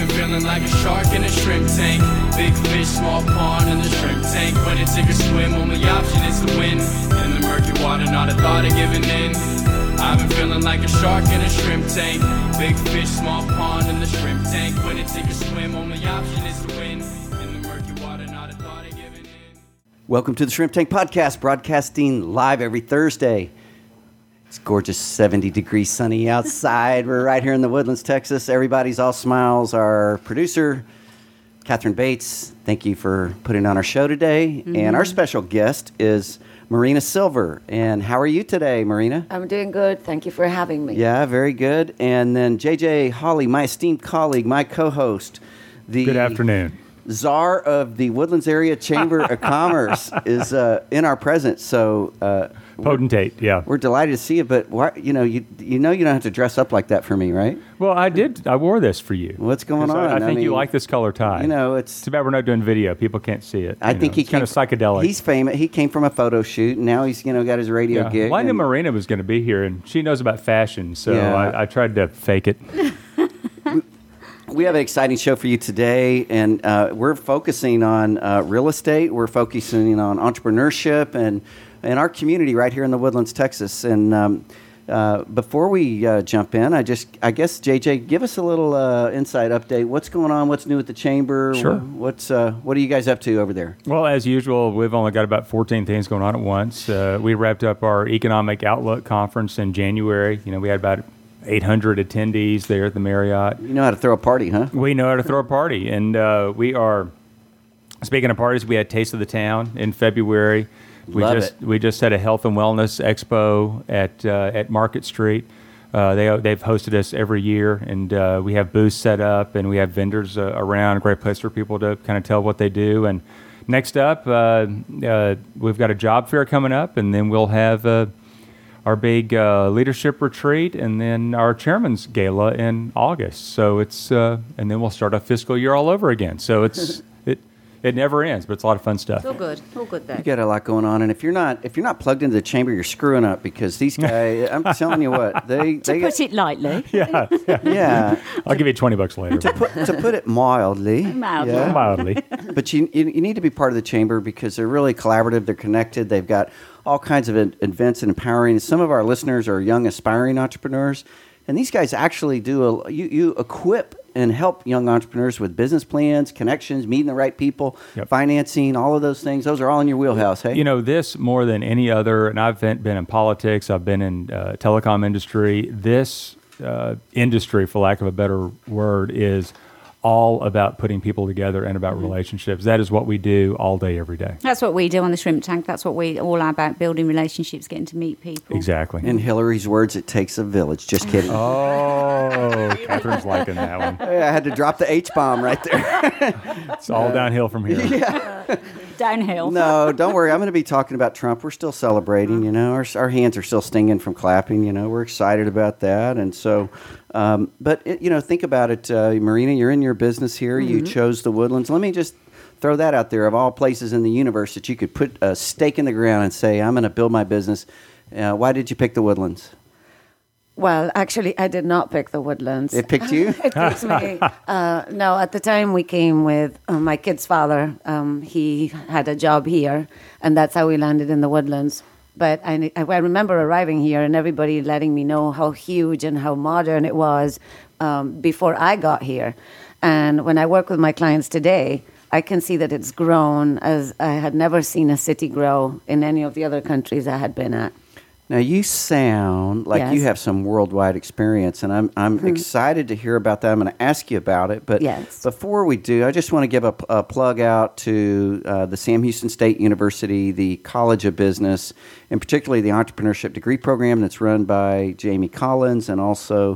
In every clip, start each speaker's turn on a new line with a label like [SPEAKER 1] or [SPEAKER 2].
[SPEAKER 1] been feeling like a shark in a shrimp tank. Big fish, small pond in the shrimp tank. When it take a swim, only option is to win. In the murky water, not a thought of giving in. I've been feeling like a shark in a shrimp tank. Big fish, small pond in the shrimp tank. When it take a swim, only option is to win. In the murky water, not a thought of giving in.
[SPEAKER 2] Welcome to the Shrimp Tank Podcast, broadcasting live every Thursday. It's gorgeous, 70 degrees sunny outside. We're right here in the Woodlands, Texas. Everybody's all smiles. Our producer, Catherine Bates, thank you for putting on our show today. Mm-hmm. And our special guest is Marina Silver. And how are you today, Marina?
[SPEAKER 3] I'm doing good. Thank you for having me.
[SPEAKER 2] Yeah, very good. And then JJ Hawley, my esteemed colleague, my co-host.
[SPEAKER 4] Good afternoon.
[SPEAKER 2] Czar of the Woodlands Area Chamber of Commerce is in our presence. So
[SPEAKER 4] potentate, yeah.
[SPEAKER 2] We're delighted to see you, but why, you don't have to dress up like that for me, right?
[SPEAKER 4] Well, I did. I wore this for you.
[SPEAKER 2] What's going on?
[SPEAKER 4] I think you like this color tie.
[SPEAKER 2] It's
[SPEAKER 4] too bad we're not doing video. People can't see it.
[SPEAKER 2] I think
[SPEAKER 4] it's kind of psychedelic.
[SPEAKER 2] He's famous. He came from a photo shoot, and now he's got his radio gig.
[SPEAKER 4] Well, I knew Marina was going to be here, and she knows about fashion, so I tried to fake it.
[SPEAKER 2] We have an exciting show for you today, and we're focusing on real estate. We're focusing on entrepreneurship and our community right here in the Woodlands, Texas. And before we jump in, I guess, JJ, give us a little inside update. What's going on? What's new at the Chamber?
[SPEAKER 4] Sure.
[SPEAKER 2] What are you guys up to over there?
[SPEAKER 4] Well, as usual, we've only got about 14 things going on at once. We wrapped up our Economic Outlook Conference in January. We had about 800 attendees there at the Marriott.
[SPEAKER 2] You know how to throw a party, huh?
[SPEAKER 4] We know how to throw a party. And we are, speaking of parties, we had Taste of the Town in February. We just had a health and wellness expo at Market Street. They've hosted us every year, and we have booths set up, and we have vendors around, a great place for people to kind of tell what they do. And next up, we've got a job fair coming up, and then we'll have our big leadership retreat, and then our chairman's gala in August. So it's and then we'll start a fiscal year all over again. So it never ends, but it's a lot of fun stuff.
[SPEAKER 3] So good there.
[SPEAKER 2] You got a lot going on, and if you're not plugged into the Chamber, you're screwing up, because these guys, I'm telling you what, they
[SPEAKER 3] put it lightly.
[SPEAKER 4] Yeah. I'll give you $20 later.
[SPEAKER 2] To put it mildly.
[SPEAKER 4] Mildly.
[SPEAKER 2] But you need to be part of the Chamber, because they're really collaborative. They're connected. They've got all kinds of events and empowering. Some of our listeners are young, aspiring entrepreneurs, and these guys actually do you equip and help young entrepreneurs with business plans, connections, meeting the right people, financing, all of those things. Those are all in your wheelhouse, hey?
[SPEAKER 4] This more than any other, and I've been in politics, I've been in telecom industry. This industry, for lack of a better word, is all about putting people together and about relationships. That is what we do all day, every day.
[SPEAKER 5] That's what we do on the Shrimp Tank. That's what we all are about, building relationships, getting to meet people.
[SPEAKER 4] Exactly.
[SPEAKER 2] In Hillary's words, it takes a village. Just kidding.
[SPEAKER 4] Oh, Catherine's liking that one.
[SPEAKER 2] I had to drop the H-bomb right there.
[SPEAKER 4] It's all downhill from here.
[SPEAKER 2] Yeah.
[SPEAKER 5] Downhill.
[SPEAKER 2] No, don't worry. I'm going to be talking about Trump. We're still celebrating, Our hands are still stinging from clapping, We're excited about that. And so, but, think about it, Marina, you're in your business here. Mm-hmm. You chose the Woodlands. Let me just throw that out there. Of all places in the universe that you could put a stake in the ground and say, I'm going to build my business. Why did you pick the Woodlands?
[SPEAKER 3] Well, actually, I did not pick the Woodlands.
[SPEAKER 2] It picked you?
[SPEAKER 3] It picked me. No, at the time we came with my kid's father. He had a job here, and that's how we landed in the Woodlands. But I remember arriving here and everybody letting me know how huge and how modern it was before I got here. And when I work with my clients today, I can see that it's grown as I had never seen a city grow in any of the other countries I had been at.
[SPEAKER 2] Now, you sound like you have some worldwide experience, and I'm excited to hear about that. I'm going to ask you about it. But before we do, I just want to give a plug out to the Sam Houston State University, the College of Business, and particularly the Entrepreneurship Degree Program that's run by Jamie Collins, and also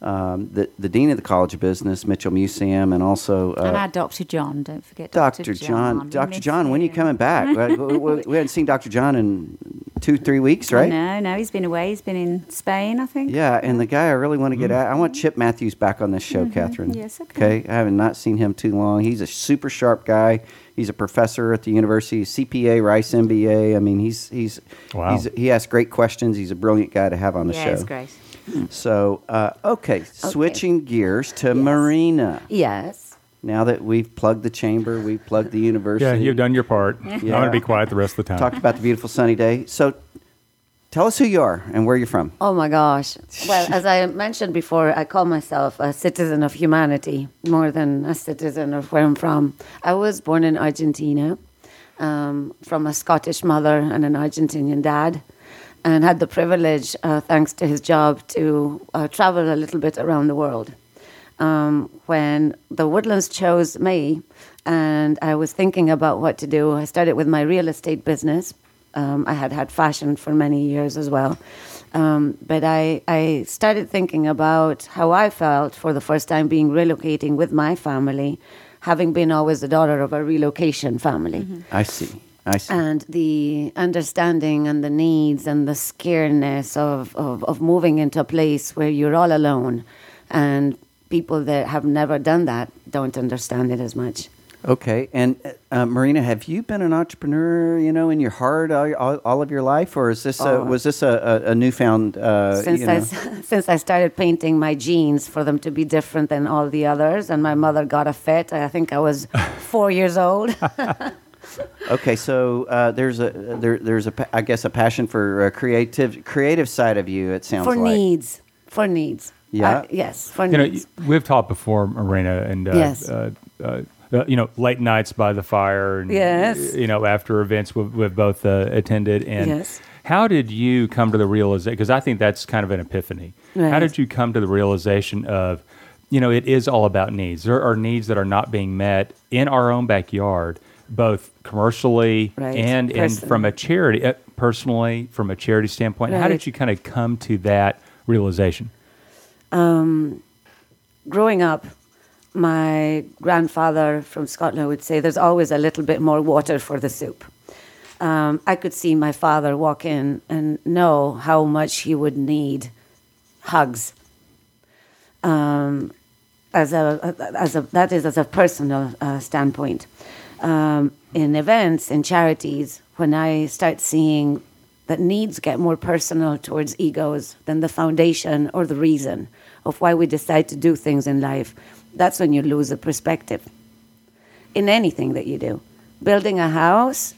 [SPEAKER 2] the Dean of the College of Business, Mitchell Musam, and also...
[SPEAKER 5] and our Dr. John, don't forget
[SPEAKER 2] Dr. John. Dr. John, when are you coming back? We hadn't seen Dr. John in 2-3 weeks, right?
[SPEAKER 5] No, he's been away. He's been in Spain, I think.
[SPEAKER 2] Yeah, and the guy I really want to get at, I want Chip Matthews back on this show, Catherine.
[SPEAKER 5] Yes, okay.
[SPEAKER 2] I have not seen him too long. He's a super sharp guy. He's a professor at the university, CPA, Rice MBA. I mean, he asks great questions. He's a brilliant guy to have on the show.
[SPEAKER 5] Yeah, it's great.
[SPEAKER 2] So, switching gears to Marina.
[SPEAKER 3] Yes.
[SPEAKER 2] Now that we've plugged the chamber, we've plugged the university.
[SPEAKER 4] Yeah, you've done your part.
[SPEAKER 2] Yeah.
[SPEAKER 4] I'm going to be quiet the rest of the time.
[SPEAKER 2] Talked about the beautiful sunny day. So tell us who you are and where you're from.
[SPEAKER 3] Oh, my gosh. Well, as I mentioned before, I call myself a citizen of humanity more than a citizen of where I'm from. I was born in Argentina from a Scottish mother and an Argentinian dad, and had the privilege, thanks to his job, to travel a little bit around the world. When the Woodlands chose me and I was thinking about what to do, I started with my real estate business. I had fashion for many years as well. But I started thinking about how I felt for the first time being relocating with my family, having been always the daughter of a relocation family.
[SPEAKER 2] Mm-hmm. I see.
[SPEAKER 3] And the understanding and the needs and the scaredness of moving into a place where you're all alone, and people that have never done that don't understand it as much.
[SPEAKER 2] Okay. And Marina, have you been an entrepreneur, in your heart all of your life, or is this was this a newfound?
[SPEAKER 3] Since I started painting my jeans for them to be different than all the others, and my mother got a fit. I think I was 4 years old.
[SPEAKER 2] Okay, so there's a I guess a passion for creative side of you. It sounds
[SPEAKER 3] for needs.
[SPEAKER 2] Yeah.
[SPEAKER 3] Yes, for needs.
[SPEAKER 4] We've talked before, Marina, and
[SPEAKER 3] yes.
[SPEAKER 4] Late nights by the fire, and
[SPEAKER 3] yes.
[SPEAKER 4] After events we've both attended. And
[SPEAKER 3] yes.
[SPEAKER 4] How did you come to the realization? Because I think that's kind of an epiphany. Right. How did you come to the realization of, it is all about needs. There are needs that are not being met in our own backyard, both commercially and from a charity, personally, from a charity standpoint. Right. How did you kind of come to that realization?
[SPEAKER 3] Growing up, my grandfather from Scotland would say there's always a little bit more water for the soup. I could see my father walk in and know how much he would need hugs. As a personal standpoint. In events, in charities, when I start seeing that needs get more personal towards egos than the foundation or the reason of why we decide to do things in life, that's when you lose the perspective. In anything that you do, building a house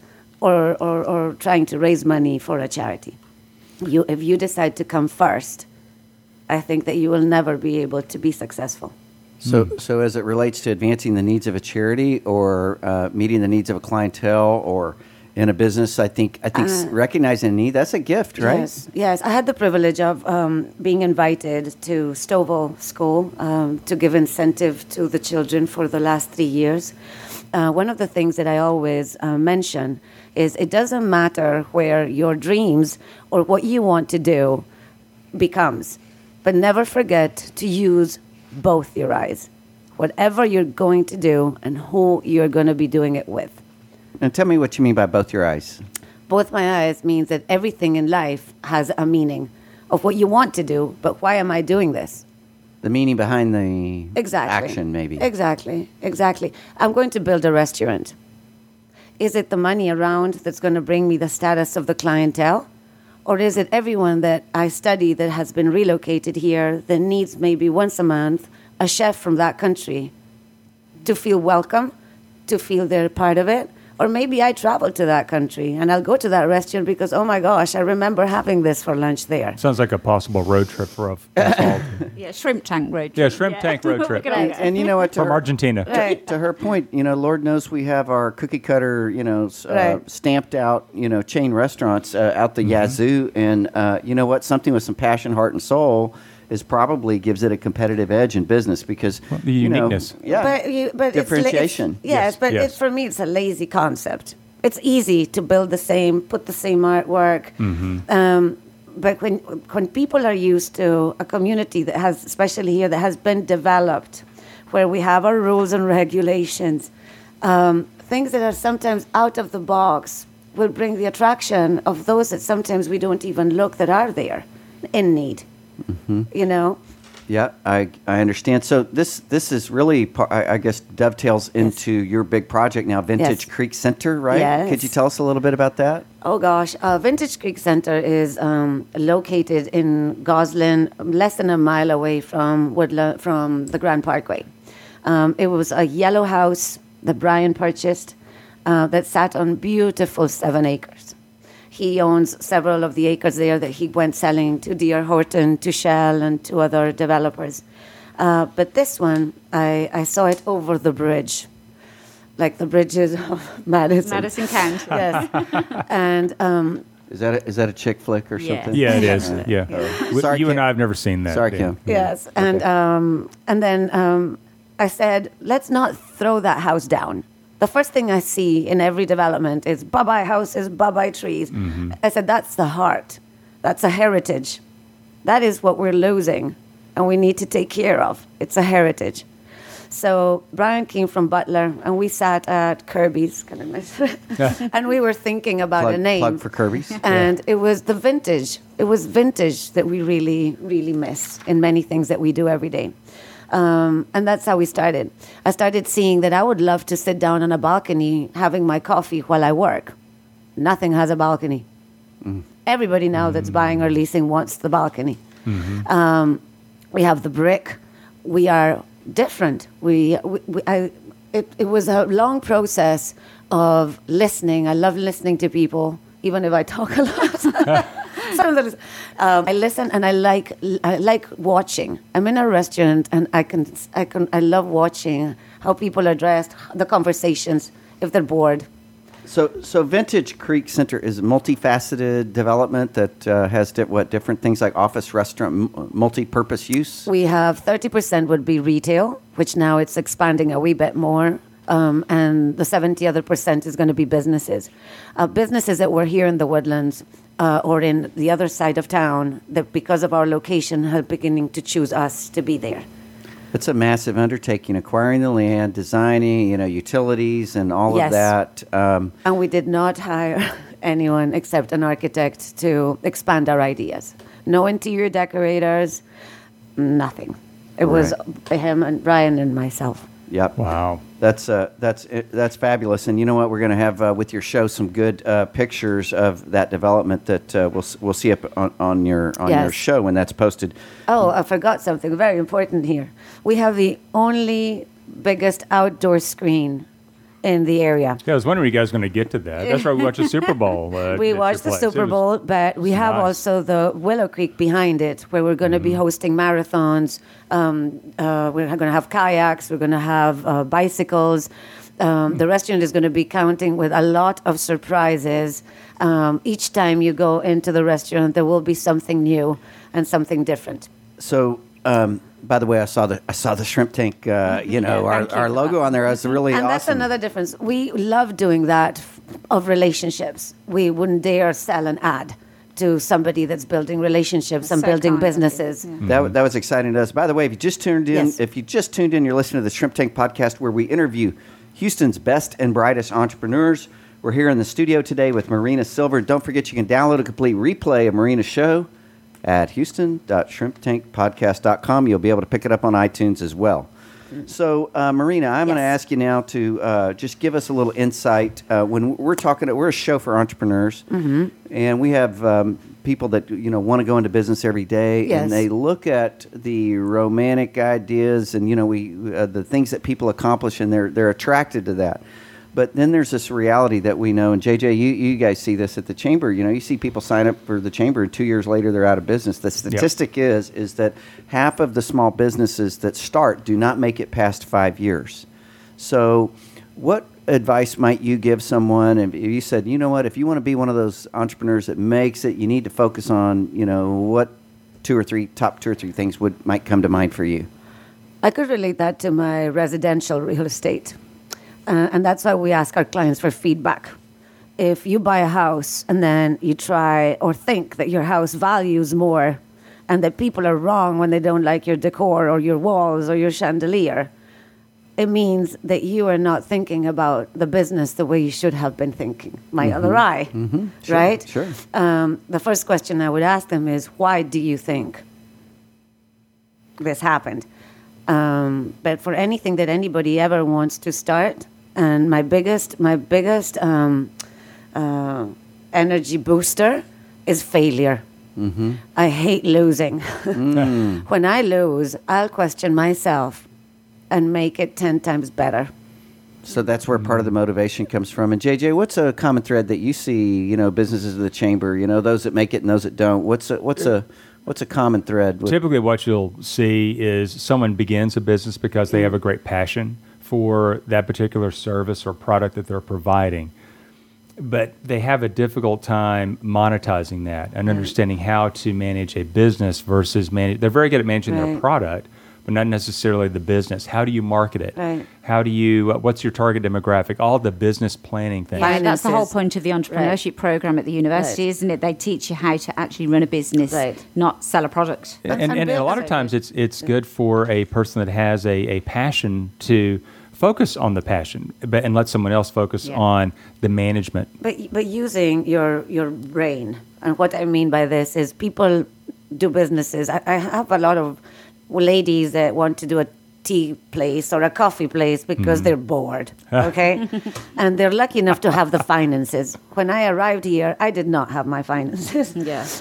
[SPEAKER 3] or trying to raise money for a charity. If you decide to come first, I think that you will never be able to be successful.
[SPEAKER 2] So as it relates to advancing the needs of a charity or meeting the needs of a clientele or in a business, I think recognizing a need, that's a gift, right?
[SPEAKER 3] Yes. I had the privilege of being invited to Stovall School to give incentive to the children for the last 3 years. One of the things that I always mention is it doesn't matter where your dreams or what you want to do becomes, but never forget to use both your eyes, whatever you're going to do and who you're going to be doing it with.
[SPEAKER 2] And tell me what you mean by both your eyes.
[SPEAKER 3] Both my eyes means that everything in life has a meaning of what you want to do, but why am I doing this?
[SPEAKER 2] The meaning behind the action, maybe.
[SPEAKER 3] Exactly. I'm going to build a restaurant. Is it the money around that's going to bring me the status of the clientele? Or is it everyone that I study that has been relocated here that needs maybe once a month a chef from that country to feel welcome, to feel they're part of it? Or maybe I travel to that country and I'll go to that restaurant because, oh my gosh, I remember having this for lunch there.
[SPEAKER 4] Sounds like a possible road trip for us.
[SPEAKER 5] Yeah, shrimp tank road trip.
[SPEAKER 4] Yeah, shrimp tank road trip.
[SPEAKER 2] And you know what?
[SPEAKER 4] From Argentina.
[SPEAKER 2] To her point, Lord knows we have our cookie cutter, stamped out, chain restaurants out the yazoo. And you know what? Something with some passion, heart, and soul probably gives it a competitive edge in business because
[SPEAKER 4] the uniqueness.
[SPEAKER 3] But
[SPEAKER 2] differentiation.
[SPEAKER 3] Yes, for me, it's a lazy concept. It's easy to put the same artwork. Mm-hmm. But when people are used to a community that has, especially here, that has been developed, where we have our rules and regulations, things that are sometimes out of the box will bring the attraction of those that sometimes we don't even look that are there in need. Mm-hmm. You know?
[SPEAKER 2] Yeah, I understand. So this is really, I guess, dovetails into your big project now, Vintage Creek Center, right?
[SPEAKER 3] Yes.
[SPEAKER 2] Could you tell us a little bit about that?
[SPEAKER 3] Oh, gosh. Vintage Creek Center is located in Goslin, less than a mile away from the Grand Parkway. It was a yellow house that Brian purchased that sat on beautiful 7 acres. He owns several of the acres there that he went selling to D.R. Horton, to Shell, and to other developers. But this one, I saw it over the bridge, like the bridges of
[SPEAKER 5] Madison County.
[SPEAKER 3] Yes. And
[SPEAKER 2] is that a chick flick or something?
[SPEAKER 4] Yeah, it is. Yeah.
[SPEAKER 2] Sorry,
[SPEAKER 4] you
[SPEAKER 2] Kim.
[SPEAKER 4] and I have never seen that.
[SPEAKER 2] Sorry, Kim.
[SPEAKER 3] Yes.
[SPEAKER 2] Okay.
[SPEAKER 3] And then I said, let's not throw that house down. The first thing I see in every development is bye-bye houses, bye-bye trees. Mm-hmm. I said, that's the heart. That's a heritage. That is what we're losing, and we need to take care of. It's a heritage. So Brian came from Butler, and we sat at Kirby's, and we were thinking about a name.
[SPEAKER 2] Plug for Kirby's.
[SPEAKER 3] And it was the vintage. It was vintage that we really, really miss in many things that we do every day. And that's how we started. I started seeing that I would love to sit down on a balcony having my coffee while I work. Nothing has a balcony. Mm. Everybody now that's buying or leasing wants the balcony. Mm-hmm. We have the brick. We are different. It was a long process of listening. I love listening to people, even if I talk a lot. I listen and I like watching. I'm in a restaurant and I love watching how people are dressed, the conversations, if they're bored.
[SPEAKER 2] So Vintage Creek Center is a multifaceted development that has different things like office, restaurant, multi-purpose use?
[SPEAKER 3] We have 30% would be retail, which now it's expanding a wee bit more. And the 70% is going to be businesses. Businesses that were here in the Woodlands or in the other side of town that because of our location are beginning to choose us to be there.
[SPEAKER 2] It's a massive undertaking, acquiring the land, designing, utilities and all of that.
[SPEAKER 3] And we did not hire anyone except an architect to expand our ideas. No interior decorators, nothing. It was him and Brian and myself.
[SPEAKER 2] Yep.
[SPEAKER 4] Wow.
[SPEAKER 2] That's fabulous. And you know what? We're going to have with your show some good pictures of that development that we'll see up on your show when that's posted.
[SPEAKER 3] Oh, I forgot something very important here. We have the only biggest outdoor screen in the area.
[SPEAKER 4] Yeah, I was wondering if you guys were going to get to that. That's why we watched the Super Bowl.
[SPEAKER 3] We watched the Super Bowl, but we have also the Willow Creek behind it, where we're going to be hosting marathons. We're going to have kayaks. We're going to have bicycles. The restaurant is going to be counting with a lot of surprises. Each time you go into the restaurant, there will be something new and something different.
[SPEAKER 2] So, by the way, I saw the shrimp tank. Our logo on there is really awesome.
[SPEAKER 3] And that's another difference. We love doing that of relationships. We wouldn't dare sell an ad to somebody that's building relationships and building businesses.
[SPEAKER 2] Yeah. That was exciting to us. By the way, if you just tuned in, you're listening to the Shrimp Tank Podcast, where we interview Houston's best and brightest entrepreneurs. We're here in the studio today with Marina Silver. Don't forget, you can download a complete replay of Marina's show at houston.shrimptankpodcast.com. You'll be able to pick it up on iTunes as well. So, Marina, I'm going to ask you now to just give us a little insight. When we're a show for entrepreneurs, and we have people that want to go into business every day, and they look at the romantic ideas and the things that people accomplish, and they're attracted to that. But then there's this reality that we know, and JJ, you guys see this at the Chamber. You see people sign up for the Chamber, and 2 years later they're out of business. The statistic is that half of the small businesses that start do not make it past 5 years. So what advice might you give someone if you said, if you want to be one of those entrepreneurs that makes it, you need to focus on, what top two or three things might come to mind for you?
[SPEAKER 3] I could relate that to my residential real estate. And that's why we ask our clients for feedback. If you buy a house and then you try or think that your house values more and that people are wrong when they don't like your decor or your walls or your chandelier, it means that you are not thinking about the business the way you should have been thinking. My other eye,
[SPEAKER 2] Sure,
[SPEAKER 3] right?
[SPEAKER 2] Sure.
[SPEAKER 3] The first question I would ask them is, why do you think this happened? But for anything that anybody ever wants to start, and my biggest energy booster is failure. I hate losing. When I lose, I'll question myself and make it 10 times better.
[SPEAKER 2] So that's where part of the motivation comes from. And JJ, what's a common thread that you see, businesses of the chamber, those that make it and those that don't? What's a common thread?
[SPEAKER 4] Typically what you'll see is someone begins a business because they have a great passion for that particular service or product that they're providing. But they have a difficult time monetizing that and understanding how to manage a business versus they're very good at managing their product, but not necessarily the business. How do you market it?
[SPEAKER 3] Right.
[SPEAKER 4] How do you, what's your target demographic? All the business planning things.
[SPEAKER 5] Yeah, that's the whole point of the entrepreneurship program at the university, isn't it? They teach you how to actually run a business, not sell a product.
[SPEAKER 4] And a lot of times it's good for a person that has a passion to focus on the passion, and let someone else focus on the management.
[SPEAKER 3] But using your brain, and what I mean by this is people do businesses. I have a lot of ladies that want to do a tea place or a coffee place because they're bored, okay? And they're lucky enough to have the finances. When I arrived here, I did not have my finances.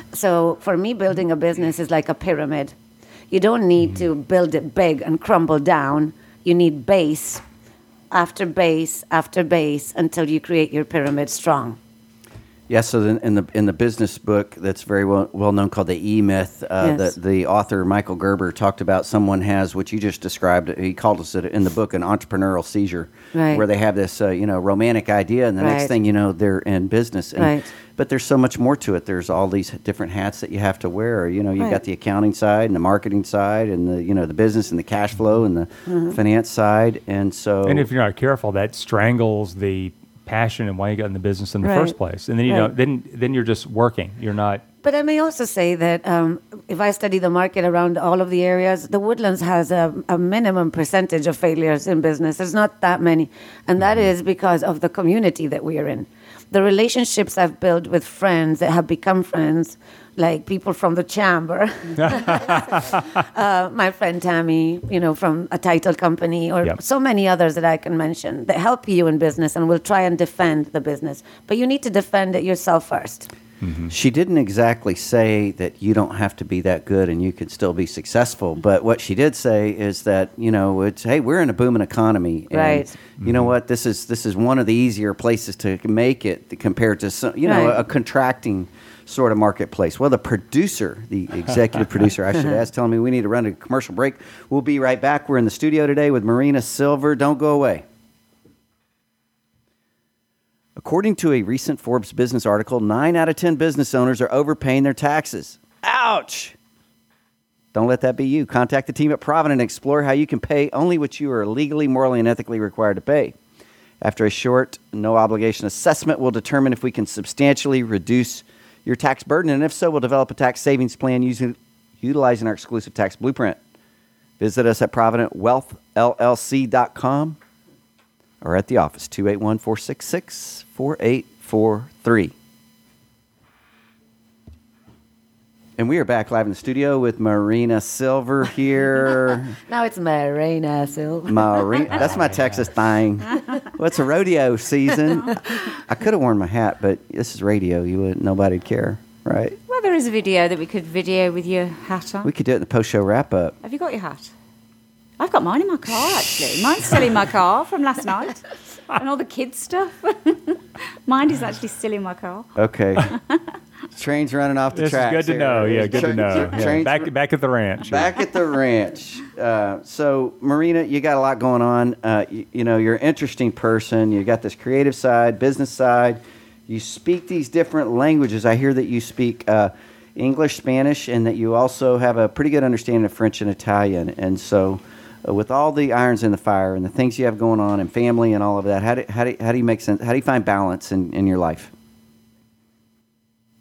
[SPEAKER 3] So for me, building a business is like a pyramid. You don't need to build it big and crumble down. You need base after base after base until you create your pyramid strong.
[SPEAKER 2] Yeah, so in the business book that's very well known called the E-Myth, the author Michael Gerber talked about someone has what you just described. He called us in the book an entrepreneurial seizure, where they have this romantic idea, and the next thing you know, they're in business. And, but there's so much more to it. There's all these different hats that you have to wear. You've got the accounting side and the marketing side, and the business and the cash flow and the finance side, and
[SPEAKER 4] if you're not careful, that strangles the passion and why you got in the business in the first place, and then then you're just working. You're not.
[SPEAKER 3] But I may also say that if I study the market around all of the areas, the Woodlands has a minimum percentage of failures in business. There's not that many, and that is because of the community that we are in. The relationships I've built with friends that have become friends, like people from the chamber, my friend Tammy, from a title company, or so many others that I can mention that help you in business and will try and defend the business. But you need to defend it yourself first.
[SPEAKER 2] She didn't exactly say that you don't have to be that good and you could still be successful. But what she did say is that, it's, hey, we're in a booming economy. And you know what? This is one of the easier places to make it compared to, a contracting sort of marketplace. Well, the executive producer, I should ask, telling me we need to run a commercial break. We'll be right back. We're in the studio today with Marina Silver. Don't go away. According to a recent Forbes business article, 9 out of 10 business owners are overpaying their taxes. Ouch! Don't let that be you. Contact the team at Provident and explore how you can pay only what you are legally, morally, and ethically required to pay. After a short, no-obligation assessment, we'll determine if we can substantially reduce your tax burden, and if so, we'll develop a tax savings plan utilizing our exclusive tax blueprint. Visit us at ProvidentWealthLLC.com or at the office, 281-466-4843. And we are back live in the studio with Marina Silver here.
[SPEAKER 3] Now it's Marina Silver.
[SPEAKER 2] That's my Texas thing. Well, it's a rodeo season. I could have worn my hat, but this is radio. Nobody'd care, right?
[SPEAKER 5] Well, there is a video that we could video with your hat on.
[SPEAKER 2] We could do it in the post-show wrap-up.
[SPEAKER 5] Have you got your hat? I've got mine in my car, actually. Mine's still in my car from last night. And all the kids' stuff. Mine is actually still in my car.
[SPEAKER 2] Okay. Train's running off the track.
[SPEAKER 4] This is good to know. Yeah, good to know. Yeah. Back at the ranch.
[SPEAKER 2] Back at the ranch. So, Marina, you got a lot going on. You're an interesting person. You got this creative side, business side. You speak these different languages. I hear that you speak English, Spanish, and that you also have a pretty good understanding of French and Italian. And so, with all the irons in the fire and the things you have going on and family and all of that, how do you make sense? How do you find balance in your life?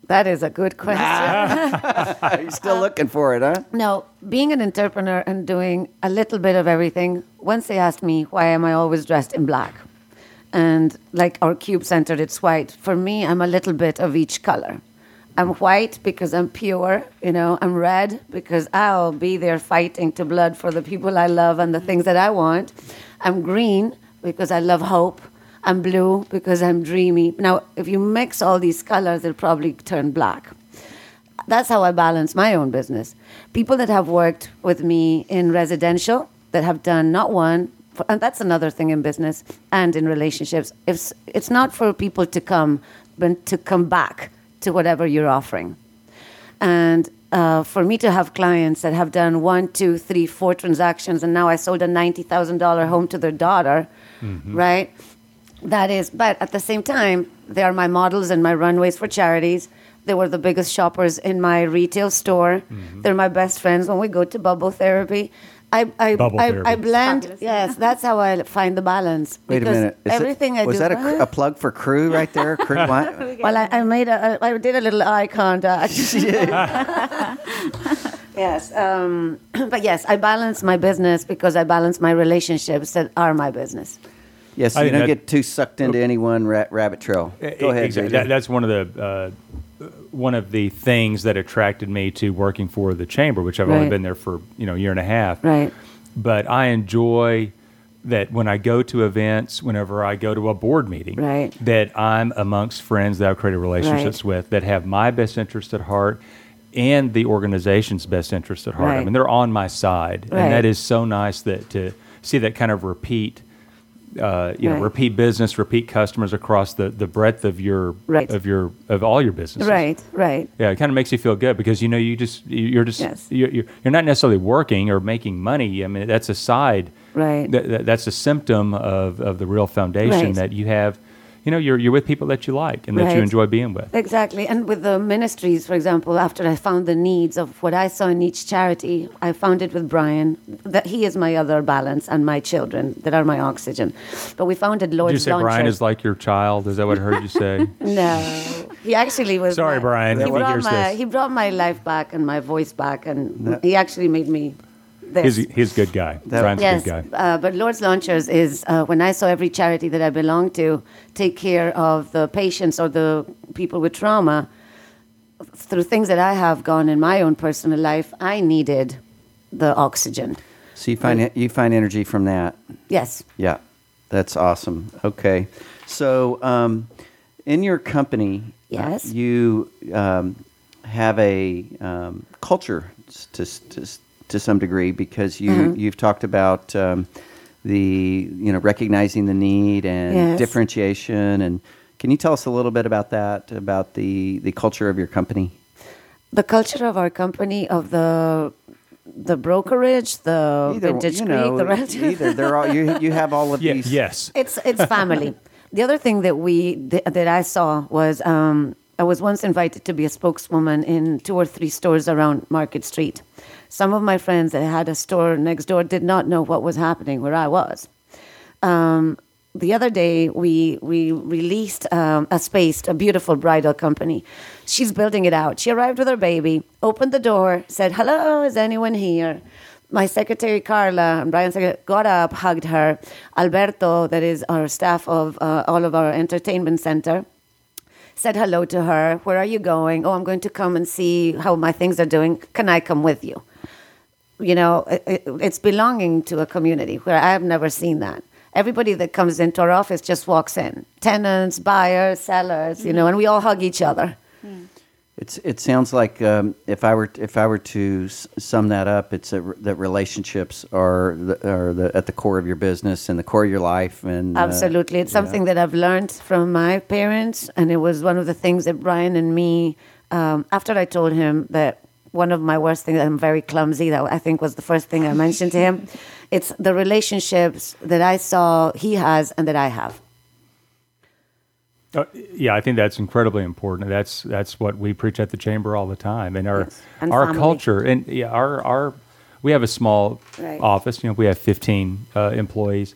[SPEAKER 3] That is a good question.
[SPEAKER 2] You're still looking for it, huh?
[SPEAKER 3] No, being an entrepreneur and doing a little bit of everything, once they asked me, why am I always dressed in black? And like our Cube Center, it's white. For me, I'm a little bit of each color. I'm white because I'm pure, I'm red because I'll be there fighting to blood for the people I love and the things that I want. I'm green because I love hope. I'm blue because I'm dreamy. Now, if you mix all these colors, they'll probably turn black. That's how I balance my own business. People that have worked with me in residential, that have done not one, and that's another thing in business and in relationships. It's not for people to come, but to come back to whatever you're offering. And for me to have clients that have done 1, 2, 3, 4 transactions, and now I sold a $90,000 home to their daughter, right? That is, but at the same time, they are my models and my runways for charities. They were the biggest shoppers in my retail store. They're my best friends when we go to bubble therapy. I blend. Fabulous. Yes, that's how I find the balance.
[SPEAKER 2] Wait a minute. Was that a plug for Crew right there? Crew what?
[SPEAKER 3] Well, I did a little eye contact. Yes, but yes, I balance my business because I balance my relationships that are my business.
[SPEAKER 2] Yes, so you don't get too sucked into any one rabbit trail. Go ahead.
[SPEAKER 4] Exactly. That's one of the things that attracted me to working for the chamber, which I've only been there for a year and a half.
[SPEAKER 3] Right.
[SPEAKER 4] But I enjoy that when I go to events, whenever I go to a board meeting, that I'm amongst friends that I've created relationships with that have my best interest at heart and the organization's best interest at heart. I mean, they're on my side, and that is so nice that to see that kind of repeat. Repeat business, repeat customers across the breadth of of all your businesses.
[SPEAKER 3] Right.
[SPEAKER 4] Yeah, it kind of makes you feel good because you're not necessarily working or making money. I mean, that's a side.
[SPEAKER 3] Right.
[SPEAKER 4] That's a symptom of the real foundation that you have. You're with people that you like and that you enjoy being with.
[SPEAKER 3] Exactly. And with the ministries, for example, after I found the needs of what I saw in each charity, I found it with Brian, that he is my other balance and my children that are my oxygen. But we founded Lord's
[SPEAKER 4] Did you say
[SPEAKER 3] Launcher.
[SPEAKER 4] Brian is like your child? Is that what I heard you say?
[SPEAKER 3] No. He actually was...
[SPEAKER 4] Sorry, Brian.
[SPEAKER 3] He brought my life back and my voice back, and he actually made me...
[SPEAKER 4] He's a good guy. Brian's a good guy.
[SPEAKER 3] But Lord's Launchers is when I saw every charity that I belong to take care of the patients or the people with trauma through things that I have gone in my own personal life. I needed the oxygen.
[SPEAKER 2] So you find energy from that.
[SPEAKER 3] Yes.
[SPEAKER 2] Yeah, that's awesome. Okay, so in your company, you have a culture to some degree because you've talked about recognizing the need and differentiation, and can you tell us a little bit about that, about the culture of your company?
[SPEAKER 3] The culture of our company, of the brokerage, the Vintage Creek, the rental.
[SPEAKER 2] Either they're all you have all of these.
[SPEAKER 4] Yes,
[SPEAKER 3] it's family. The other thing that I saw was I was once invited to be a spokeswoman in 2 or 3 stores around Market Street. Some of my friends that had a store next door did not know what was happening where I was. The other day, we released a beautiful bridal company. She's building it out. She arrived with her baby, opened the door, said, "Hello, is anyone here?" My secretary, Carla, and Brian's secretary, got up, hugged her. Alberto, that is our staff of all of our entertainment center, said hello to her. "Where are you going?" "Oh, I'm going to come and see how my things are doing. Can I come with you?" It's belonging to a community where I have never seen that. Everybody that comes into our office just walks in. Tenants, buyers, sellers, and we all hug each other.
[SPEAKER 2] It sounds like if I were to sum that up, it's that relationships are at the core of your business and the core of your life. And
[SPEAKER 3] absolutely, it's something that I've learned from my parents, and it was one of the things that Brian and me. After I told him that one of my worst things, I'm very clumsy. That I think was the first thing I mentioned to him. It's the relationships that I saw he has and that I have.
[SPEAKER 4] I think that's incredibly important. That's what we preach at the chamber all the time, and our culture, and we have a small office. We have 15 employees,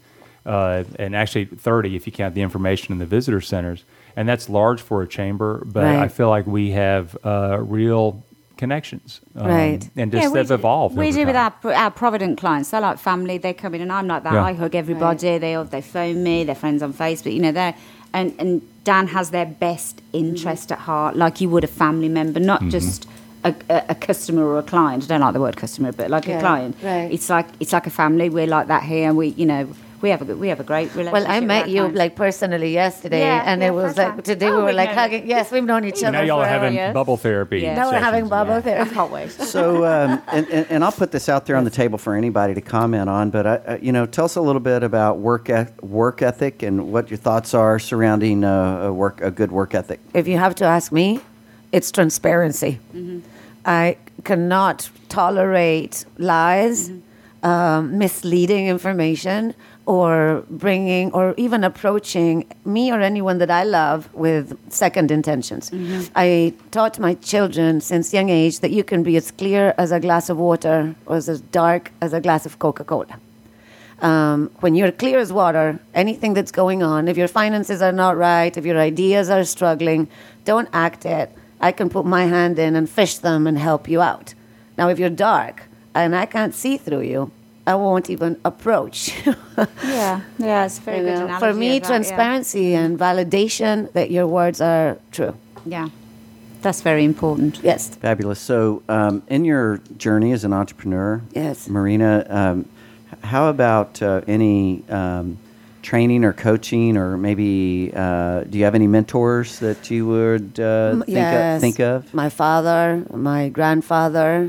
[SPEAKER 4] and actually 30 if you count the information in the visitor centers. And that's large for a chamber, but I feel like we have real connections. And just they've evolved.
[SPEAKER 5] We do with our Provident clients. They're like family. They come in, and I'm like that. I hug everybody. They phone me. They're friends on Facebook. They're and Dan has their best interest at heart, like you would a family member, not just a customer or a client. I don't like the word customer, but like a client. Right. It's like a family. We're like that here, and we have a great relationship.
[SPEAKER 3] Well, I met you like personally yesterday, and it was like today we were like hugging. Yes, we've known each other.
[SPEAKER 4] Now y'all are having bubble therapy.
[SPEAKER 3] Yeah. Now we're having bubble therapy.
[SPEAKER 5] I can't wait.
[SPEAKER 2] So, and I'll put this out there on the table for anybody to comment on. But tell us a little bit about work ethic and what your thoughts are surrounding a good work ethic.
[SPEAKER 3] If you have to ask me, it's transparency. Mm-hmm. I cannot tolerate lies, misleading information, or bringing or even approaching me or anyone that I love with second intentions. Mm-hmm. I taught my children since young age that you can be as clear as a glass of water or as dark as a glass of Coca-Cola. When you're clear as water, anything that's going on, if your finances are not right, if your ideas are struggling, don't act it. I can put my hand in and fish them and help you out. Now, if you're dark and I can't see through you, I won't even approach.
[SPEAKER 5] It's a very good analogy.
[SPEAKER 3] For me, transparency and validation that your words are true.
[SPEAKER 5] Yeah, that's very important.
[SPEAKER 3] Yes.
[SPEAKER 2] Fabulous. So in your journey as an entrepreneur, Marina, how about any training or coaching, or maybe do you have any mentors that you would think of?
[SPEAKER 3] My father, my grandfather,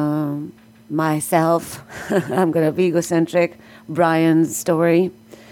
[SPEAKER 3] myself. I'm going to be egocentric. Brian's story.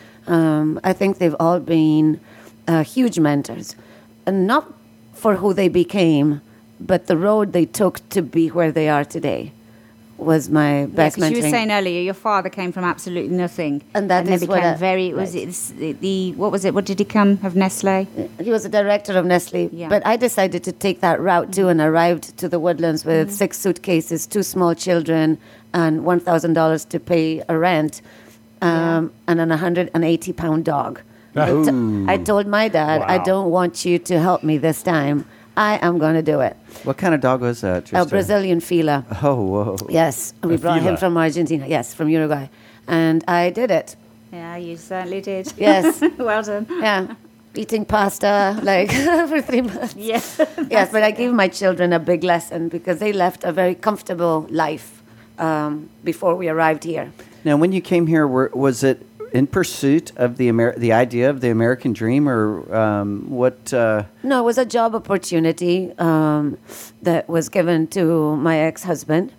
[SPEAKER 3] I think they've all been huge mentors, and not for who they became, but the road they took to be where they are today was my best mentoring.
[SPEAKER 5] You were saying earlier, your father came from absolutely nothing,
[SPEAKER 3] and that is
[SPEAKER 5] became very. Was it the what was it? What did he come of Nestle?
[SPEAKER 3] He was a director of Nestle, but I decided to take that route too, and arrived to the Woodlands with 6 suitcases, 2 small children, and $1,000 to pay a rent, and an 180-pound dog. I told my dad, I don't want you to help me this time. I am going to do it.
[SPEAKER 2] What kind of dog was that?
[SPEAKER 3] A Brazilian Fila.
[SPEAKER 2] Oh, whoa.
[SPEAKER 3] Yes. We brought him from Argentina. Yes, from Uruguay. And I did it.
[SPEAKER 5] Yeah, you certainly did.
[SPEAKER 3] Yes.
[SPEAKER 5] Well done.
[SPEAKER 3] Yeah. Eating pasta for 3 months.
[SPEAKER 5] Yes.
[SPEAKER 3] Yes, but I gave my children a big lesson because they left a very comfortable life before we arrived here.
[SPEAKER 2] Now, when you came here, was it in pursuit of the idea of the American dream, or what?
[SPEAKER 3] No, it was a job opportunity that was given to my ex-husband.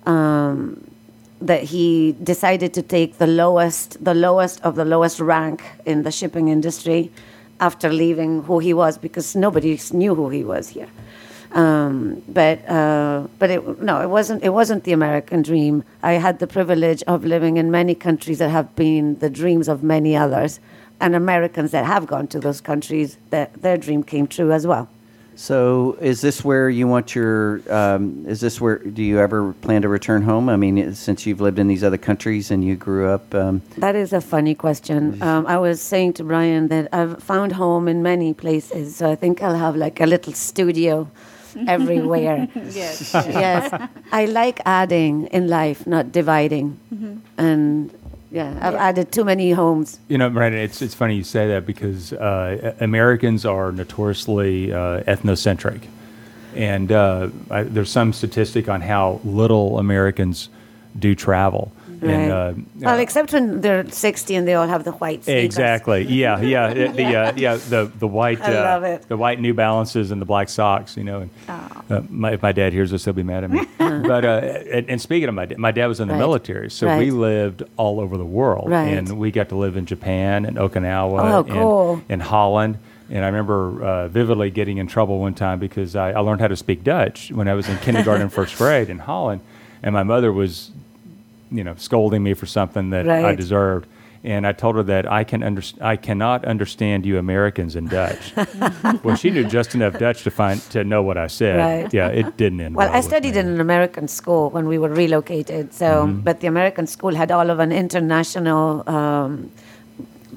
[SPEAKER 3] That he decided to take the lowest of the lowest rank in the shipping industry after leaving who he was, because nobody knew who he was here. But it wasn't the American dream. I had the privilege of living in many countries that have been the dreams of many others, and Americans that have gone to those countries, that their dream came true as well.
[SPEAKER 2] So is this where you want do you ever plan to return home? I mean, since you've lived in these other countries and you grew up.
[SPEAKER 3] That is a funny question. I was saying to Brian that I've found home in many places, so I think I'll have like a little studio everywhere.
[SPEAKER 5] Yes.
[SPEAKER 3] Yes. I like adding in life, not dividing. Mm-hmm. And I've added too many homes.
[SPEAKER 4] Miranda, it's funny you say that, because Americans are notoriously ethnocentric. And there's some statistic on how little Americans do travel.
[SPEAKER 3] Right. And, well, except when they're 60 and they all have the white sneakers.
[SPEAKER 4] Exactly. Yeah. The white.
[SPEAKER 3] I love it.
[SPEAKER 4] The white New Balances and the black socks. And if my dad hears this, he'll be mad at me. But and speaking of my dad was in the military, so we lived all over the world, and we got to live in Japan and Okinawa and Holland. And I remember vividly getting in trouble one time because I learned how to speak Dutch when I was in kindergarten and first grade in Holland, and my mother was scolding me for something that I deserved. And I told her that I cannot understand you Americans in Dutch. Well, she knew just enough Dutch to know what I said. Right. Yeah, it didn't end well.
[SPEAKER 3] I studied in an American school when we were relocated. So, but the American school had all of an international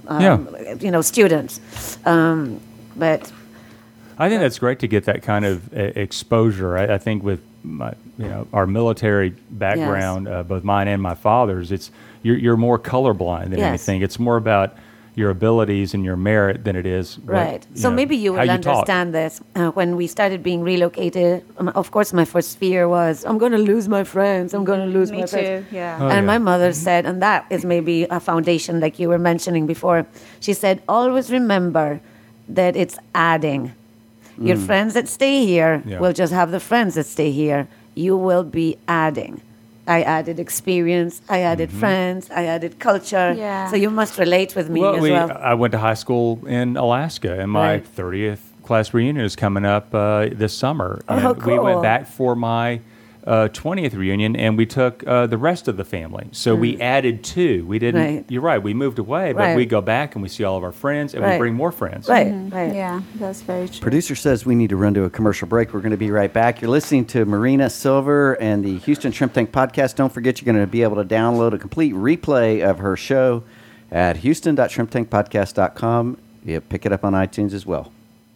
[SPEAKER 3] students. But
[SPEAKER 4] I think that's great to get that kind of exposure. I think with our military background, both mine and my father's, you're more colorblind than anything. It's more about your abilities and your merit than it is
[SPEAKER 3] so maybe you will understand this. When we started being relocated, of course my first fear was I'm going to lose my friends, my friends. And my mother said, and that is maybe a foundation like you were mentioning before, she said, always remember that it's adding. Your friends that stay here will just have the friends that stay here. You will be adding. I added experience, I added friends, I added culture. Yeah. So you must relate with me as well.
[SPEAKER 4] I went to high school in Alaska, and my 30th class reunion is coming up this summer. And
[SPEAKER 3] cool.
[SPEAKER 4] We went back for my 20th reunion, and we took the rest of the family. So we added 2. We didn't. Right. You're right. We moved away, but we go back and we see all of our friends, and we bring more friends.
[SPEAKER 3] Right.
[SPEAKER 5] Yeah, that's very true.
[SPEAKER 2] Producer says we need to run to a commercial break. We're going to be right back. You're listening to Marina Silver and the Houston Shrimp Tank Podcast. Don't forget, you're going to be able to download a complete replay of her show at houston.shrimptankpodcast.com. You pick it up on iTunes as well.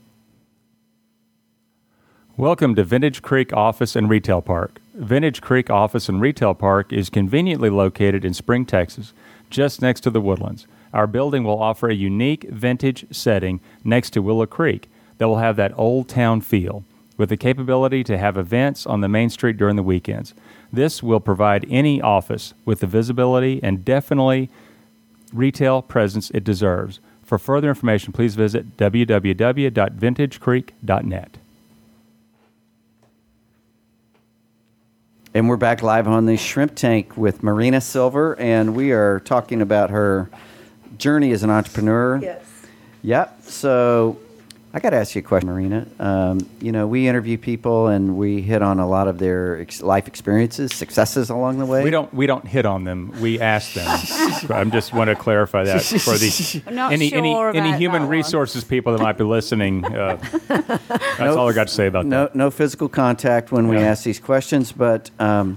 [SPEAKER 4] Welcome to Vintage Creek Office and Retail Park. Vintage Creek Office and Retail Park is conveniently located in Spring, Texas, just next to the Woodlands. Our building will offer a unique vintage setting next to Willow Creek that will have that old town feel, with the capability to have events on the main street during the weekends. This will provide any office with the visibility and definitely retail presence it deserves. For further information, please visit www.vintagecreek.net.
[SPEAKER 2] And we're back live on the Shrimp Tank with Marina Silver, and we are talking about her journey as an entrepreneur.
[SPEAKER 3] Yes.
[SPEAKER 2] Yep. So I got to ask you a question, Marina. We interview people, and we hit on a lot of their life experiences, successes along the way.
[SPEAKER 4] We don't hit on them. We ask them. I just want to clarify that for any human resources people that might be listening. That's all I got to say about that.
[SPEAKER 2] No physical contact when we ask these questions, but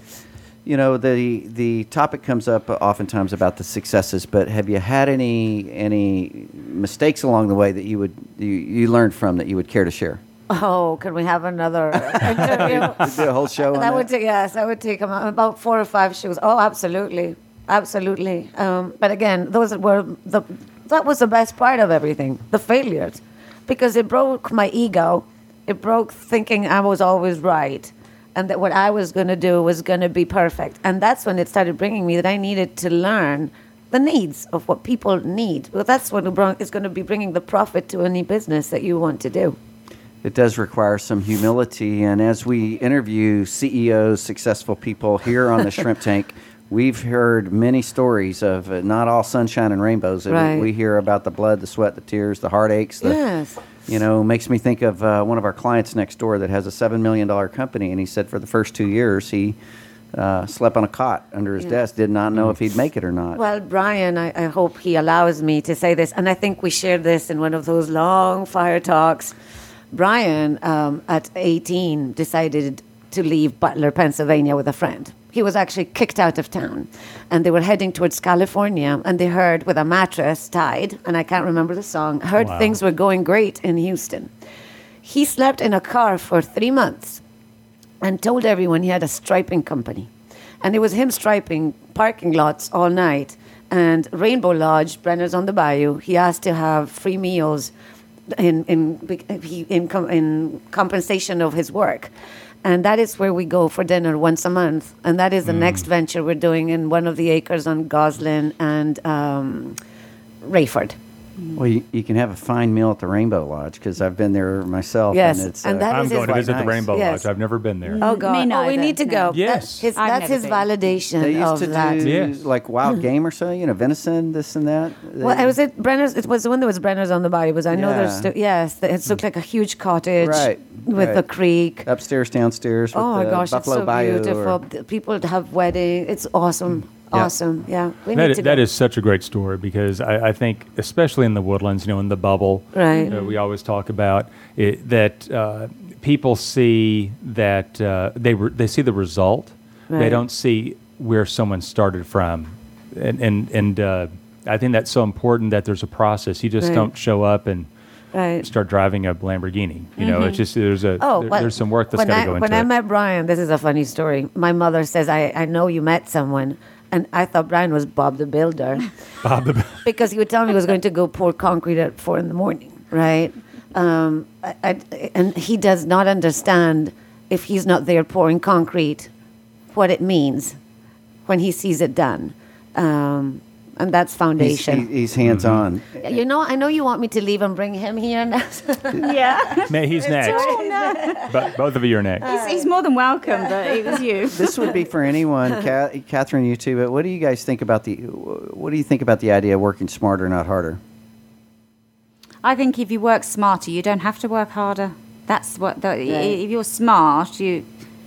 [SPEAKER 2] the topic comes up oftentimes about the successes. But have you had any mistakes along the way that you learned from that you would care to share?
[SPEAKER 3] Oh, can we have another interview?
[SPEAKER 2] Do a whole show on that?
[SPEAKER 3] I would take about 4 or 5 shows. Oh, absolutely. But again, that was the best part of everything, the failures, because it broke my ego. It broke thinking I was always right, and that what I was going to do was going to be perfect. And that's when it started bringing me that I needed to learn the needs of what people need. Well, that's what is going to be bringing the profit to any business that you want to do.
[SPEAKER 2] It does require some humility. And as we interview CEOs, successful people here on the Shrimp Tank, we've heard many stories of not all sunshine and rainbows.
[SPEAKER 3] Right.
[SPEAKER 2] We hear about the blood, the sweat, the tears, the heartaches.
[SPEAKER 3] Yes.
[SPEAKER 2] Makes me think of one of our clients next door that has a $7 million company. And he said for the first 2 years, he slept on a cot under his desk, did not know if he'd make it or not.
[SPEAKER 3] Well, Brian, I hope he allows me to say this. And I think we shared this in one of those long fire talks. Brian, at 18, decided to leave Butler, Pennsylvania with a friend. He was actually kicked out of town, and they were heading towards California, and they heard With a Mattress tied, and I can't remember the song, things were going great in Houston. He slept in a car for 3 months and told everyone he had a striping company. And it was him striping parking lots all night. And Rainbow Lodge, Brenner's on the Bayou, he asked to have free meals in compensation of his work. And that is where we go for dinner once a month. And that is the next venture we're doing in one of the acres on Goslin and Rayford.
[SPEAKER 2] Well, you can have a fine meal at the Rainbow Lodge, because I've been there myself.
[SPEAKER 3] Yes,
[SPEAKER 2] and it's,
[SPEAKER 3] and that
[SPEAKER 4] I'm
[SPEAKER 3] is
[SPEAKER 4] going to visit
[SPEAKER 2] nice.
[SPEAKER 4] the Rainbow Lodge. I've never been there.
[SPEAKER 3] Oh, God. We need to go.
[SPEAKER 4] Yes.
[SPEAKER 3] That's his validation
[SPEAKER 2] They used
[SPEAKER 3] of
[SPEAKER 2] to
[SPEAKER 3] that.
[SPEAKER 2] do like wild game or so, venison, this and that.
[SPEAKER 3] Well, it was at Brenner's. It was the one that was Brenner's on the Bayou. I know there's still, it looked like a huge cottage with a creek.
[SPEAKER 2] Upstairs, downstairs. With
[SPEAKER 3] my gosh,
[SPEAKER 2] Buffalo
[SPEAKER 3] it's so
[SPEAKER 2] Bayou
[SPEAKER 3] beautiful. People have weddings. It's awesome. Awesome, yeah.
[SPEAKER 4] That is such a great story, because I think, especially in the Woodlands, in the bubble,
[SPEAKER 3] right?
[SPEAKER 4] We always talk about it, that people see that they see the result. Right. They don't see where someone started from, and I think that's so important that there's a process. You just don't show up and start driving a Lamborghini. You know, it's just there's some work that's got to go into it.
[SPEAKER 3] When I met Brian, this is a funny story. My mother says, I know you met someone. And I thought Brian was Bob the Builder. Because he would tell me he was going to go pour concrete at 4 a.m, right? And he does not understand, if he's not there pouring concrete, what it means when he sees it done. And that's foundation.
[SPEAKER 2] He's hands-on.
[SPEAKER 3] You know, I know you want me to leave and bring him here now.
[SPEAKER 5] Yeah.
[SPEAKER 4] Man, he's next.
[SPEAKER 5] Oh, no.
[SPEAKER 4] But both of you are next.
[SPEAKER 5] He's more than welcome, but it was you.
[SPEAKER 2] This would be for anyone, Catherine, you too. But what do you guys think about the idea of working smarter, not harder?
[SPEAKER 5] I think if you work smarter, you don't have to work harder. That's what. If you're smart, it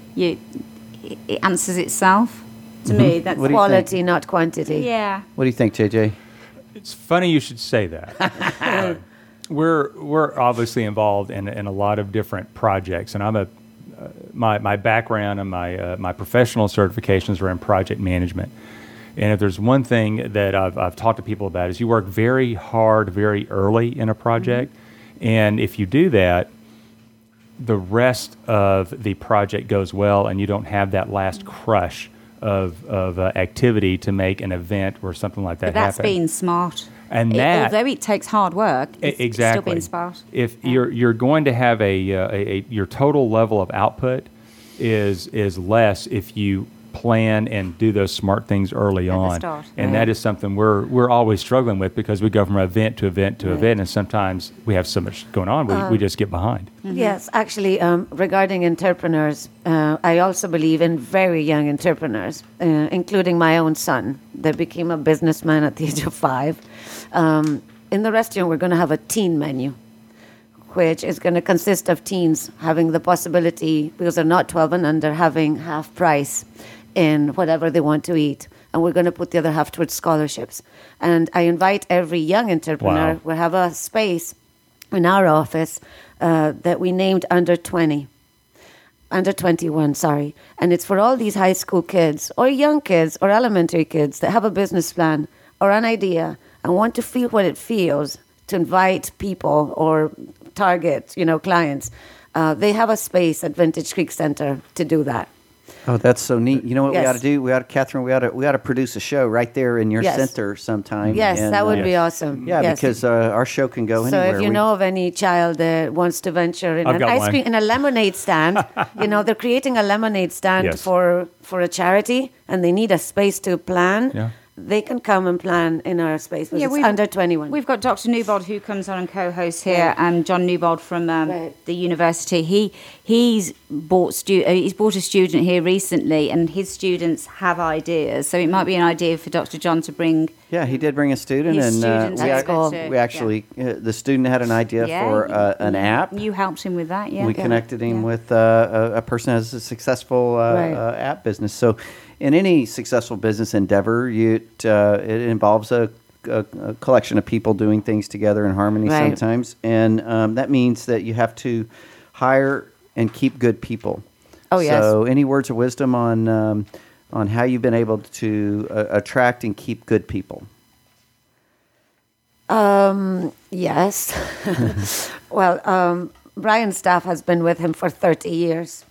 [SPEAKER 5] answers itself. To me, that's
[SPEAKER 3] quality, not quantity.
[SPEAKER 5] Yeah.
[SPEAKER 2] What do you think, JJ?
[SPEAKER 4] It's funny you should say that. We're obviously involved in a lot of different projects, and I'm my background and my professional certifications are in project management. And if there's one thing that I've talked to people about is you work very hard, very early in a project, and if you do that, the rest of the project goes well, and you don't have that last crush of activity to make an event or something like that happen.
[SPEAKER 5] But that's being smart.
[SPEAKER 4] And
[SPEAKER 5] although it takes hard work, it's still being smart.
[SPEAKER 4] If you're going to have your total level of output is less if you plan and do those smart things early on. And that is something we're always struggling with because we go from event to event to event, and sometimes we have so much going on, we just get behind.
[SPEAKER 3] Yes, actually, regarding entrepreneurs, I also believe in very young entrepreneurs, including my own son that became a businessman at the age of 5. In the restaurant, we're going to have a teen menu, which is going to consist of teens having the possibility, because they're not 12 and under, having half price in whatever they want to eat. And we're going to put the other half towards scholarships. And I invite every young entrepreneur. We have a space in our office that we named Under 21, and it's for all these high school kids or young kids or elementary kids that have a business plan or an idea and want to feel what it feels to invite people or target, clients. They have a space at Vintage Creek Center to do that.
[SPEAKER 2] Oh, that's so neat. You know what we ought to do? Catherine, we ought to produce a show right there in your center sometime.
[SPEAKER 3] Yes, that would be awesome.
[SPEAKER 2] Yeah, because our show can go anywhere.
[SPEAKER 3] So if you know of any child that wants to venture in an ice cream, in a lemonade stand, they're creating a lemonade stand for a charity, and they need a space to plan. Yeah. They can come and plan in our space. It's Under 21.
[SPEAKER 5] We've got Dr. Newbold who comes on and co-hosts here, and John Newbold from the university. He's brought a student here recently, and his students have ideas. So it might be an idea for Dr. John to bring.
[SPEAKER 2] Yeah, he did bring a student, we actually the student had an idea for an app.
[SPEAKER 5] You helped him with that,
[SPEAKER 2] We connected him with a person who has a successful app business. So. In any successful business endeavor, it involves a collection of people doing things together in harmony sometimes, and that means that you have to hire and keep good people.
[SPEAKER 3] Oh, yes.
[SPEAKER 2] So, any words of wisdom on how you've been able to attract and keep good people?
[SPEAKER 3] Yes. Well, Brian's staff has been with him for 30 years.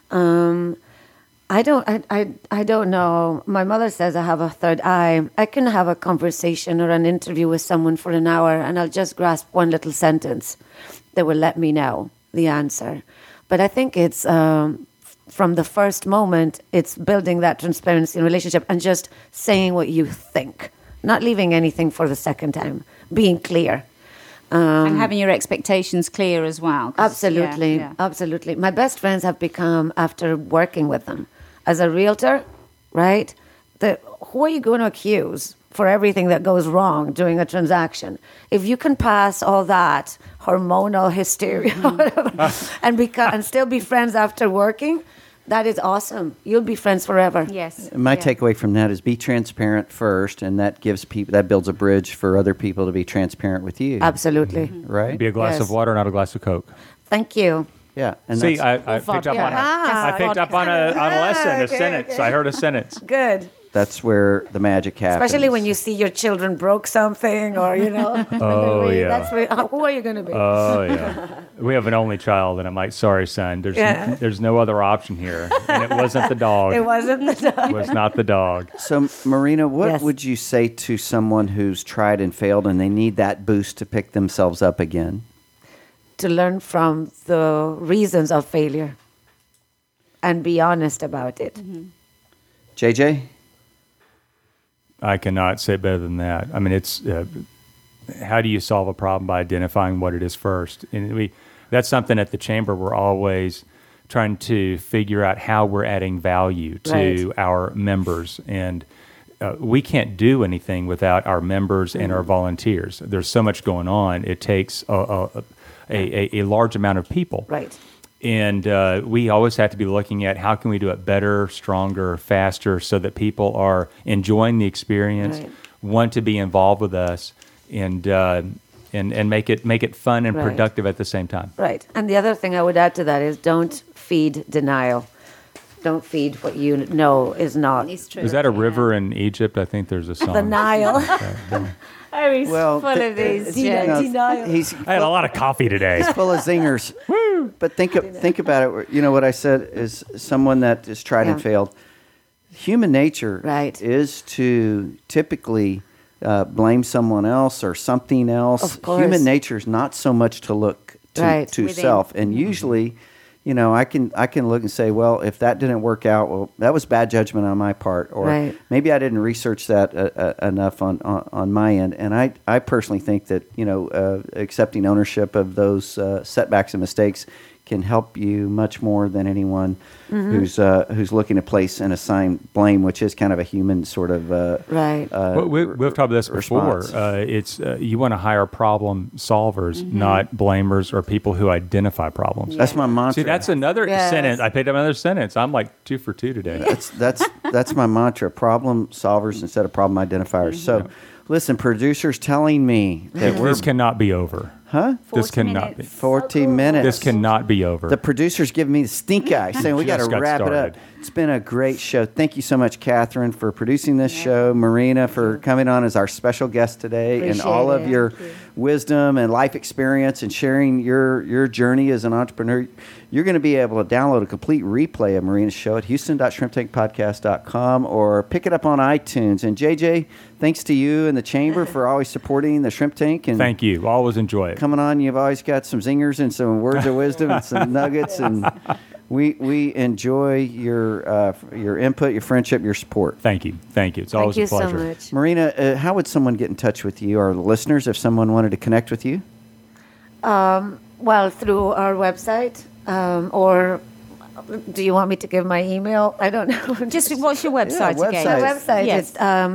[SPEAKER 3] I don't know. My mother says I have a third eye. I can have a conversation or an interview with someone for an hour, and I'll just grasp one little sentence that will let me know the answer. But I think it's from the first moment, it's building that transparency in relationship and just saying what you think, not leaving anything for the second time, being clear.
[SPEAKER 5] And having your expectations clear as well.
[SPEAKER 3] Absolutely, absolutely. My best friends have become, after working with them, as a realtor, right? Who are you going to accuse for everything that goes wrong during a transaction? If you can pass all that hormonal hysteria, whatever, and still be friends after working, that is awesome. You'll be friends forever.
[SPEAKER 5] Yes.
[SPEAKER 2] My takeaway from that is be transparent first, and that builds a bridge for other people to be transparent with you.
[SPEAKER 3] Absolutely.
[SPEAKER 2] Mm-hmm. Right?
[SPEAKER 4] Be a glass of water, not a glass of Coke.
[SPEAKER 3] Thank you.
[SPEAKER 2] Yeah. And
[SPEAKER 4] see, I picked up on a lesson, a sentence. I heard a sentence.
[SPEAKER 3] Good.
[SPEAKER 2] That's where the magic happens.
[SPEAKER 3] Especially when you see your children broke something, or
[SPEAKER 4] Oh yeah.
[SPEAKER 3] That's where, who are you going to be?
[SPEAKER 4] Oh yeah. We have an only child, and I'm like, sorry, son. There's no other option here, and it wasn't the dog.
[SPEAKER 3] It wasn't the dog.
[SPEAKER 4] It was not the dog.
[SPEAKER 2] So, Marina, what would you say to someone who's tried and failed, and they need that boost to pick themselves up again?
[SPEAKER 3] To learn from the reasons of failure, and be honest about it.
[SPEAKER 2] JJ?
[SPEAKER 4] I cannot say better than that. I mean, it's how do you solve a problem by identifying what it is first? And that's something at the Chamber we're always trying to figure out how we're adding value to our members. And we can't do anything without our members and our volunteers. There's so much going on. It takes a large amount of people.
[SPEAKER 3] Right.
[SPEAKER 4] And we always have to be looking at how can we do it better, stronger, faster, so that people are enjoying the experience, want to be involved with us, and make it fun and productive at the same time.
[SPEAKER 3] Right. And the other thing I would add to that is don't feed denial. Don't feed what you know is not.
[SPEAKER 5] It's true.
[SPEAKER 4] Is that a river in Egypt? I think there's a song.
[SPEAKER 3] The Nile.
[SPEAKER 5] Oh, he's full of these jokes.
[SPEAKER 4] I had a lot of coffee today.
[SPEAKER 2] He's full of zingers. Woo! But think about it. You know what I said is someone that has tried and failed. Human nature is to typically blame someone else or something else.
[SPEAKER 3] Of course.
[SPEAKER 2] Human nature is not so much to look to self, and usually, I can look and say, well, if that didn't work out, well, that was bad judgment on my part, or maybe I didn't research that enough on my end. And I personally think that accepting ownership of those setbacks and mistakes can help you much more than anyone who's looking to place and assign blame, which is kind of a human sort of
[SPEAKER 4] we've talked about this before. It's you want to hire problem solvers, not blamers or people who identify problems.
[SPEAKER 2] That's my mantra.
[SPEAKER 4] See, that's another sentence. I picked up another sentence. I'm like 2 for 2 today.
[SPEAKER 2] That's my mantra: problem solvers instead of problem identifiers. So, listen, producers telling me that
[SPEAKER 4] this cannot be over.
[SPEAKER 2] Huh?
[SPEAKER 4] This cannot be.
[SPEAKER 2] 40 minutes.
[SPEAKER 4] This cannot be over.
[SPEAKER 2] The producer's giving me the stink eye, saying we got to wrap it up. It's been a great show. Thank you so much, Catherine, for producing this show. Marina, for coming on as our special guest today, and all of your wisdom and life experience and sharing your journey as an entrepreneur. You're going to be able to download a complete replay of Marina's show at houston.shrimptankpodcast.com or pick it up on iTunes. And JJ, thanks to you and the Chamber for always supporting the Shrimp Tank. And
[SPEAKER 4] thank you. Always enjoy it.
[SPEAKER 2] Coming on, you've always got some zingers and some words of wisdom and some nuggets, and we enjoy your input, your friendship, your support.
[SPEAKER 4] Thank you. It's always a pleasure.
[SPEAKER 3] Thank you so much.
[SPEAKER 2] Marina, how would someone get in touch with you, or the listeners, if someone wanted to connect with you?
[SPEAKER 3] Well, through our website, or do you want me to give my email? I don't know.
[SPEAKER 5] Just what's your website again?
[SPEAKER 3] My website is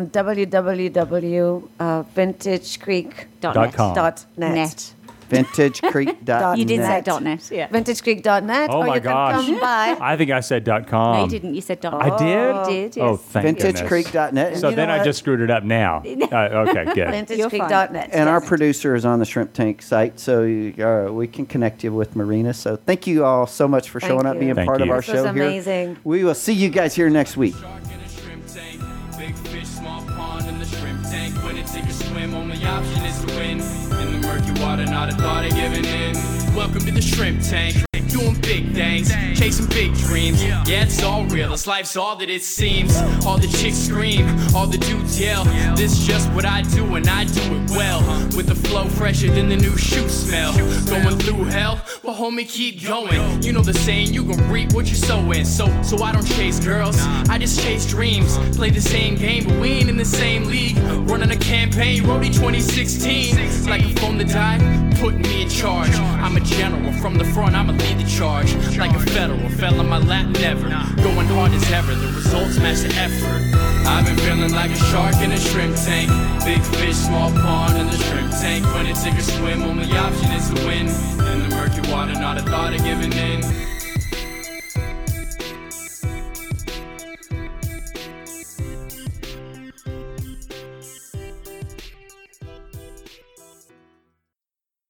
[SPEAKER 3] www.vintagecreek.net.
[SPEAKER 2] VintageCreek.net.
[SPEAKER 5] You did say .net. Yeah.
[SPEAKER 3] VintageCreek.net.
[SPEAKER 4] Oh my gosh!
[SPEAKER 3] Come by.
[SPEAKER 4] I think I said .com.
[SPEAKER 5] No, you didn't. You said .net.
[SPEAKER 4] I did.
[SPEAKER 5] You did. Yes.
[SPEAKER 4] Oh, thank goodness.
[SPEAKER 2] VintageCreek.net.
[SPEAKER 4] So then I just screwed it up now. Okay, good.
[SPEAKER 3] VintageCreek.net.
[SPEAKER 2] And our producer is on the Shrimp Tank site, so we can connect you with Marina. So thank you all so much for showing up, being part of our show here.
[SPEAKER 3] This was amazing.
[SPEAKER 2] We will see you guys here next week.
[SPEAKER 1] Big fish, small pond in the shrimp tank. When it take a swim, only option is to win. In the murky water, not a thought of giving in. Welcome to the shrimp tank. Doing big things, chasing big dreams. Yeah, it's all real, this life's all that it seems. All the chicks scream, all the dudes yell. This is just what I do, and I do it well. With the flow fresher than the new shoe smell. Going through hell, but homie, keep going. You know the saying, you gon' reap what you're sowing. So I don't chase girls, I just chase dreams. Play the same game, but we ain't in the same league. Running a campaign, Roadie 2016. Like a phone to die, putting me in charge. I'm a general, from the front, I'ma lead the charge. Like a federal, fell in my lap, never. Going hard as ever, the results match the effort. I've been feeling like a shark in a shrimp tank. Big fish, small pond in the shrimp tank. When it take a swim, only option is to win. In the murky water, not a thought of giving in.